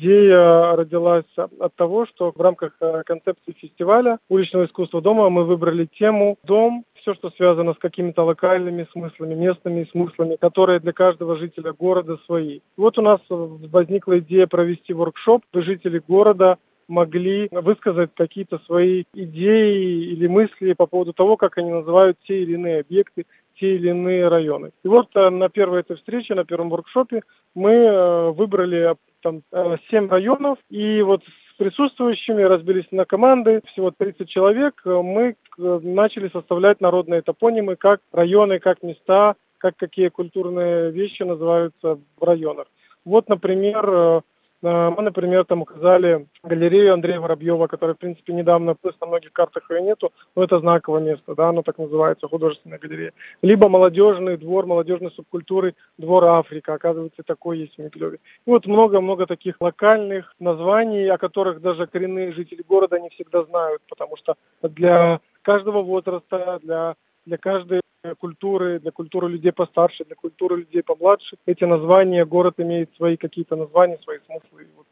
Идея родилась от того, что в рамках концепции фестиваля уличного искусства дома мы выбрали тему «Дом». Все, что связано с какими-то локальными смыслами, местными смыслами, которые для каждого жителя города свои. Вот у нас возникла идея провести воркшоп, где жители города могли высказать какие-то свои идеи или мысли по поводу того, как они называют те или иные объекты, те или иные районы. И вот на первой этой встрече, на первом воркшопе мы выбрали 7 районов, и вот с присутствующими разбились на команды, всего 30 человек, мы начали составлять народные топонимы, как районы, как места, как какие культурные вещи называются в районах. Вот, например, мы, там указали галерею Андрея Воробьева, которая, в принципе, недавно, плюс на многих картах ее нету, но это знаковое место, да, оно так называется, художественная галерея. Либо молодежный двор, молодежной субкультуры, двор Африка, оказывается, такой есть в Миклеве. И вот много-много таких локальных названий, о которых даже коренные жители города не всегда знают, потому что для каждого возраста, для каждой культуры, для культуры людей постарше, для культуры людей помладше. Эти названия, город имеет свои какие-то названия, свои смыслы.